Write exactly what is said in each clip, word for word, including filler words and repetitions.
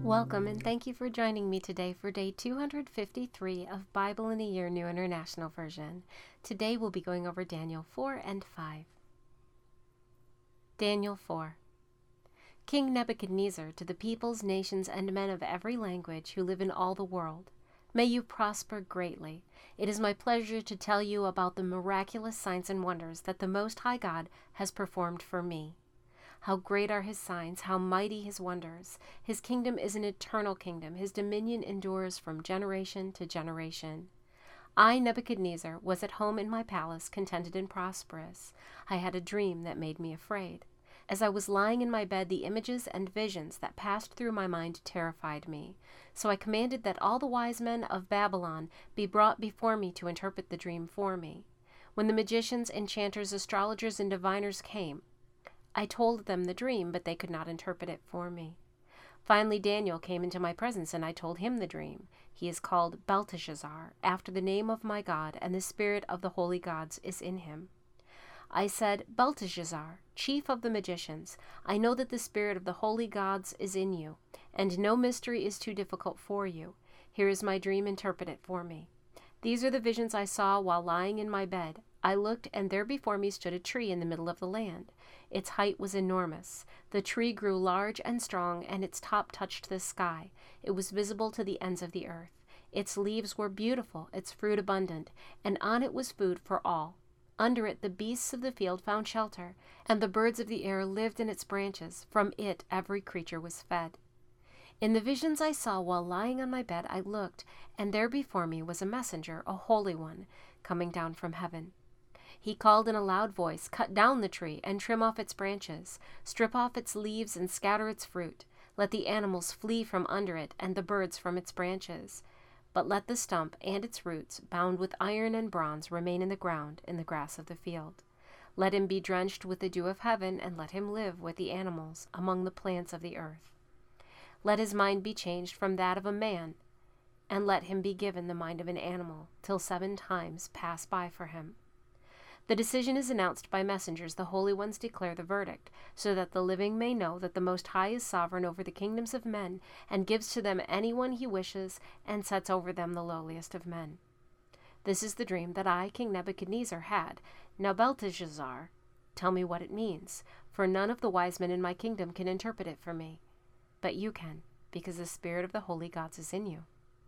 Welcome and thank you for joining me today for day two hundred fifty-three of Bible in a Year New International Version. Today we'll be going over Daniel four and five. Daniel four. King Nebuchadnezzar, to the peoples, nations, and men of every language who live in all the world, may you prosper greatly. It is my pleasure to tell you about the miraculous signs and wonders that the Most High God has performed for me. How great are his signs, how mighty his wonders. His kingdom is an eternal kingdom. His dominion endures from generation to generation. I, Nebuchadnezzar, was at home in my palace, contented and prosperous. I had a dream that made me afraid. As I was lying in my bed, the images and visions that passed through my mind terrified me. So I commanded that all the wise men of Babylon be brought before me to interpret the dream for me. When the magicians, enchanters, astrologers, and diviners came, I told them the dream, but they could not interpret it for me. Finally Daniel came into my presence, and I told him the dream. He is called Belteshazzar, after the name of my God, and the spirit of the holy gods is in him. I said, Belteshazzar, chief of the magicians, I know that the spirit of the holy gods is in you, and no mystery is too difficult for you. Here is my dream, interpret it for me. These are the visions I saw while lying in my bed. I looked, and there before me stood a tree in the middle of the land. Its height was enormous. The tree grew large and strong, and its top touched the sky. It was visible to the ends of the earth. Its leaves were beautiful, its fruit abundant, and on it was food for all. Under it the beasts of the field found shelter, and the birds of the air lived in its branches. From it every creature was fed. In the visions I saw while lying on my bed, I looked, and there before me was a messenger, a holy one, coming down from heaven. He called in a loud voice, Cut down the tree and trim off its branches, strip off its leaves and scatter its fruit. Let the animals flee from under it and the birds from its branches. But let the stump and its roots, bound with iron and bronze, remain in the ground, in the grass of the field. Let him be drenched with the dew of heaven, and let him live with the animals among the plants of the earth. Let his mind be changed from that of a man, and let him be given the mind of an animal, till seven times pass by for him. The decision is announced by messengers. The holy ones declare the verdict, so that the living may know that the Most High is sovereign over the kingdoms of men, and gives to them anyone he wishes, and sets over them the lowliest of men. This is the dream that I, King Nebuchadnezzar, had. Now Belteshazzar, tell me what it means, for none of the wise men in my kingdom can interpret it for me. But you can, because the spirit of the holy gods is in you.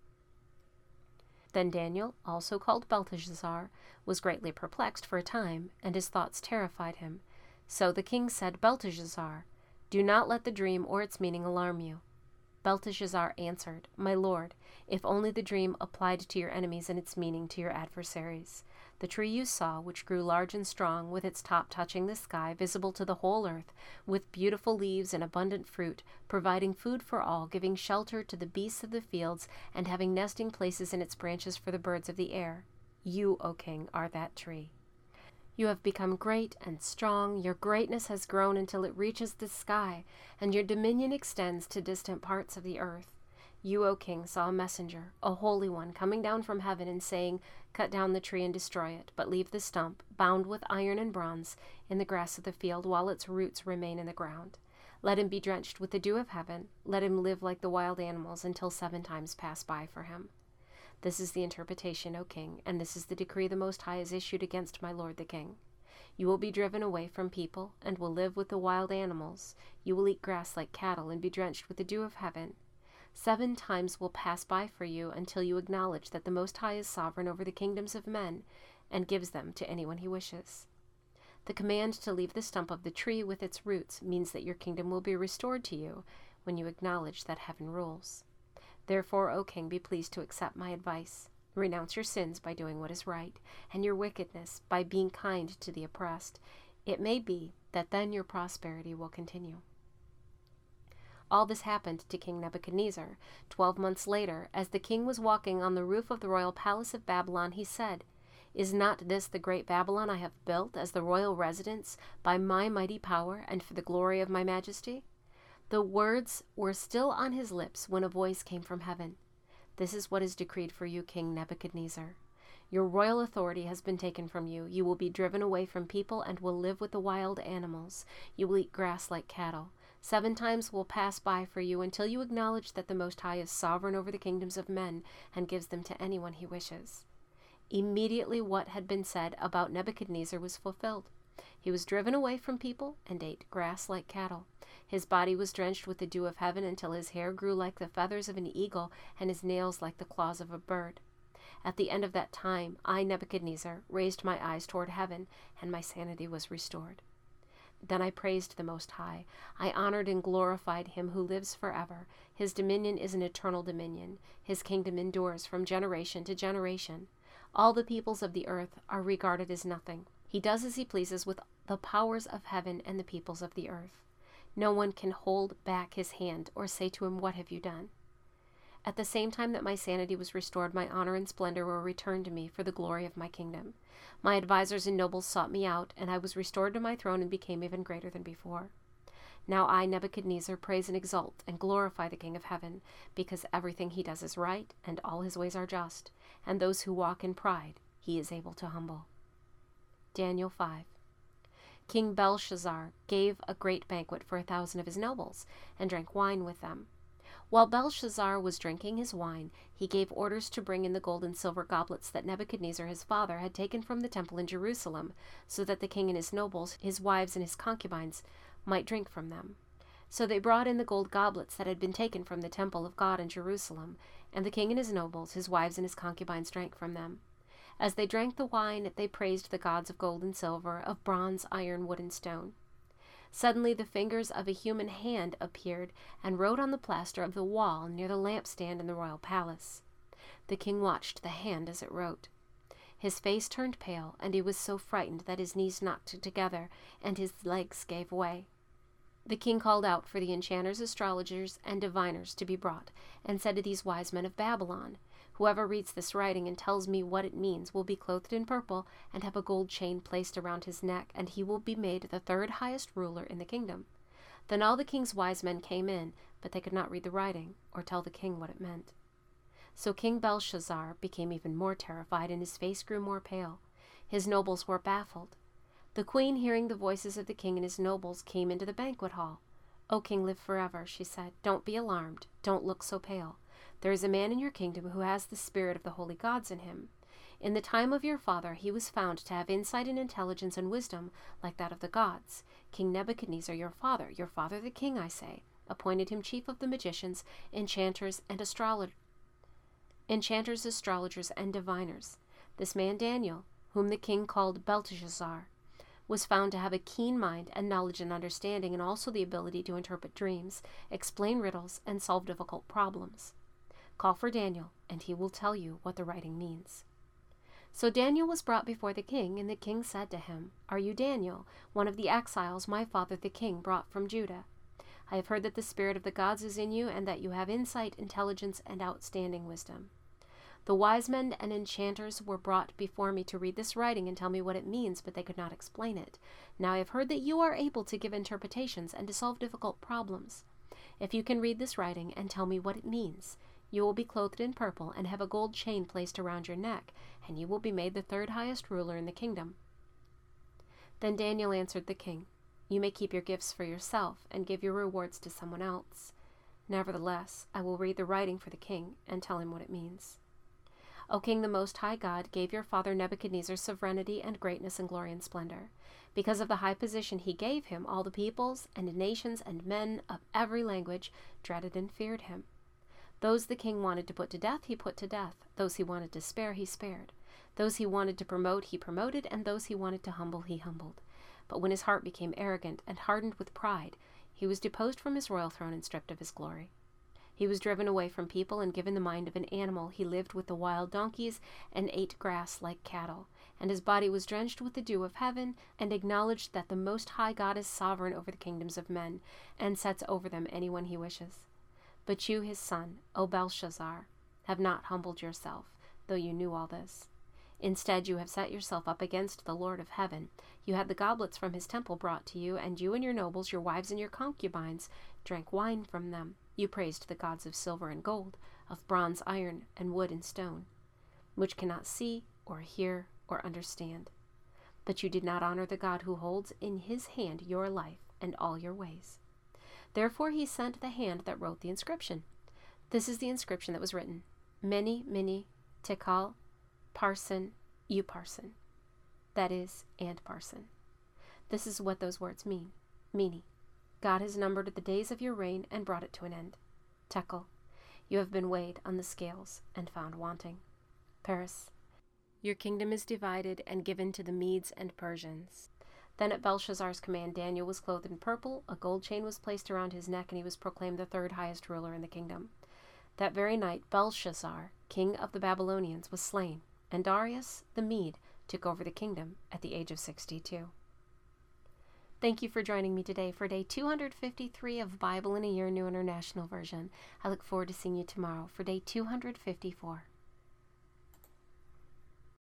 Then Daniel, also called Belteshazzar, was greatly perplexed for a time, and his thoughts terrified him. So the king said, Belteshazzar, do not let the dream or its meaning alarm you. Belteshazzar answered, My lord, if only the dream applied to your enemies and its meaning to your adversaries. The tree you saw, which grew large and strong, with its top touching the sky, visible to the whole earth, with beautiful leaves and abundant fruit, providing food for all, giving shelter to the beasts of the fields, and having nesting places in its branches for the birds of the air. You, O king, are that tree. You have become great and strong. Your greatness has grown until it reaches the sky, and your dominion extends to distant parts of the earth. You, O king, saw a messenger, a holy one, coming down from heaven and saying, Cut down the tree and destroy it, but leave the stump, bound with iron and bronze, in the grass of the field, while its roots remain in the ground. Let him be drenched with the dew of heaven. Let him live like the wild animals until seven times pass by for him. This is the interpretation, O king, and this is the decree the Most High has issued against my lord the king. You will be driven away from people, and will live with the wild animals. You will eat grass like cattle, and be drenched with the dew of heaven. Seven times will pass by for you until you acknowledge that the Most High is sovereign over the kingdoms of men, and gives them to anyone he wishes. The command to leave the stump of the tree with its roots means that your kingdom will be restored to you when you acknowledge that heaven rules. Therefore, O king, be pleased to accept my advice. Renounce your sins by doing what is right, and your wickedness by being kind to the oppressed. It may be that then your prosperity will continue. All this happened to King Nebuchadnezzar. Twelve months later, as the king was walking on the roof of the royal palace of Babylon, he said, Is not this the great Babylon I have built as the royal residence by my mighty power and for the glory of my majesty? The words were still on his lips when a voice came from heaven. This is what is decreed for you, King Nebuchadnezzar. Your royal authority has been taken from you. You will be driven away from people and will live with the wild animals. You will eat grass like cattle. Seven times will pass by for you until you acknowledge that the Most High is sovereign over the kingdoms of men and gives them to anyone he wishes." Immediately what had been said about Nebuchadnezzar was fulfilled. He was driven away from people and ate grass like cattle. His body was drenched with the dew of heaven until his hair grew like the feathers of an eagle and his nails like the claws of a bird. At the end of that time, I, Nebuchadnezzar, raised my eyes toward heaven, and my sanity was restored. Then I praised the Most High. I honored and glorified him who lives forever. His dominion is an eternal dominion. His kingdom endures from generation to generation. All the peoples of the earth are regarded as nothing. He does as he pleases with the powers of heaven and the peoples of the earth. No one can hold back his hand or say to him, "What have you done?" At the same time that my sanity was restored, my honor and splendor were returned to me for the glory of my kingdom. My advisors and nobles sought me out, and I was restored to my throne and became even greater than before. Now I, Nebuchadnezzar, praise and exalt and glorify the King of heaven, because everything he does is right, and all his ways are just, and those who walk in pride he is able to humble. Daniel five. King Belshazzar gave a great banquet for a thousand of his nobles, and drank wine with them. While Belshazzar was drinking his wine, he gave orders to bring in the gold and silver goblets that Nebuchadnezzar his father had taken from the temple in Jerusalem, so that the king and his nobles, his wives and his concubines, might drink from them. So they brought in the gold goblets that had been taken from the temple of God in Jerusalem, and the king and his nobles, his wives and his concubines drank from them. As they drank the wine, they praised the gods of gold and silver, of bronze, iron, wood, and stone. Suddenly the fingers of a human hand appeared and wrote on the plaster of the wall near the lampstand in the royal palace. The king watched the hand as it wrote. His face turned pale, and he was so frightened that his knees knocked together and his legs gave way. The king called out for the enchanters, astrologers, and diviners to be brought, and said to these wise men of Babylon, "Whoever reads this writing and tells me what it means will be clothed in purple and have a gold chain placed around his neck, and he will be made the third highest ruler in the kingdom." Then all the king's wise men came in, but they could not read the writing or tell the king what it meant. So King Belshazzar became even more terrified, and his face grew more pale. His nobles were baffled. The queen, hearing the voices of the king and his nobles, came into the banquet hall. "O king, live forever," she said. "Don't be alarmed. Don't look so pale. There is a man in your kingdom who has the spirit of the holy gods in him. In the time of your father he was found to have insight and intelligence and wisdom like that of the gods. King Nebuchadnezzar, your father, your father the king, I say, appointed him chief of the magicians, enchanters, and astrologers, enchanters, astrologers, and diviners. This man Daniel, whom the king called Belteshazzar, was found to have a keen mind and knowledge and understanding, and also the ability to interpret dreams, explain riddles, and solve difficult problems. Call for Daniel, and he will tell you what the writing means." So Daniel was brought before the king, and the king said to him, "Are you Daniel, one of the exiles my father the king brought from Judah? I have heard that the spirit of the gods is in you, and that you have insight, intelligence, and outstanding wisdom. The wise men and enchanters were brought before me to read this writing and tell me what it means, but they could not explain it. Now I have heard that you are able to give interpretations and to solve difficult problems. If you can read this writing and tell me what it means, you will be clothed in purple and have a gold chain placed around your neck, and you will be made the third highest ruler in the kingdom." Then Daniel answered the king, "You may keep your gifts for yourself and give your rewards to someone else. Nevertheless, I will read the writing for the king and tell him what it means. O King, the Most High God gave your father Nebuchadnezzar sovereignty and greatness and glory and splendor. Because of the high position he gave him, all the peoples and nations and men of every language dreaded and feared him. Those the king wanted to put to death, he put to death. Those he wanted to spare, he spared. Those he wanted to promote, he promoted, and those he wanted to humble, he humbled. But when his heart became arrogant and hardened with pride, he was deposed from his royal throne and stripped of his glory. He was driven away from people and given the mind of an animal. He lived with the wild donkeys and ate grass like cattle. And his body was drenched with the dew of heaven, and acknowledged that the Most High God is sovereign over the kingdoms of men, and sets over them anyone he wishes. But you, his son, O Belshazzar, have not humbled yourself, though you knew all this. Instead, you have set yourself up against the Lord of heaven. You had the goblets from his temple brought to you, and you and your nobles, your wives and your concubines, drank wine from them. You praised the gods of silver and gold, of bronze, iron, and wood and stone, which cannot see or hear or understand. But you did not honor the God who holds in his hand your life and all your ways. Therefore he sent the hand that wrote the inscription. This is the inscription that was written: Mene, Mene, Tekel, Parsin, Upharsin. That is, and Parsin. This is what those words mean. Mene, God has numbered the days of your reign and brought it to an end. Tekel, you have been weighed on the scales and found wanting. Peres, your kingdom is divided and given to the Medes and Persians. Then at Belshazzar's command, Daniel was clothed in purple, a gold chain was placed around his neck, and he was proclaimed the third highest ruler in the kingdom. That very night, Belshazzar, king of the Babylonians, was slain, and Darius the Mede took over the kingdom at the age of sixty-two. Thank you for joining me today for day two hundred fifty-three of Bible in a Year New International Version. I look forward to seeing you tomorrow for day two hundred fifty-four.